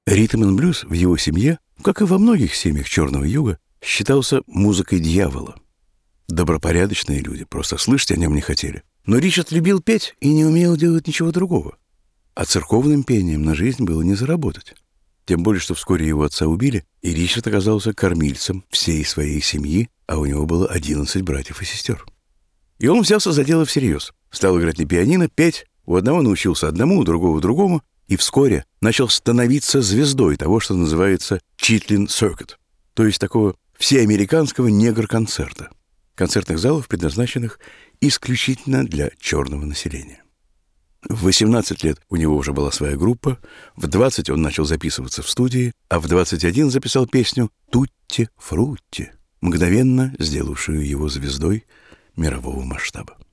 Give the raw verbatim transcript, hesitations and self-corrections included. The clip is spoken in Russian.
Ритм-н-блюз в его семье, как и во многих семьях Черного Юга, считался музыкой дьявола. Добропорядочные люди просто слышать о нем не хотели. Но Ричард любил петь и не умел делать ничего другого. А церковным пением на жизнь было не заработать. Тем более, что вскоре его отца убили, и Ричард оказался кормильцем всей своей семьи, а у него было одиннадцать братьев и сестер. И он взялся за дело всерьез. Стал играть на пианино, петь. У одного научился одному, у другого другому. И вскоре начал становиться звездой того, что называется «Chitlin Circuit», то есть такого всеамериканского негр-концерта. Концертных залов, предназначенных исключительно для черного населения. В восемнадцать лет у него уже была своя группа, в двадцать он начал записываться в студии, а в двадцать один записал песню «Тутти Фрутти», мгновенно сделавшую его звездой мирового масштаба.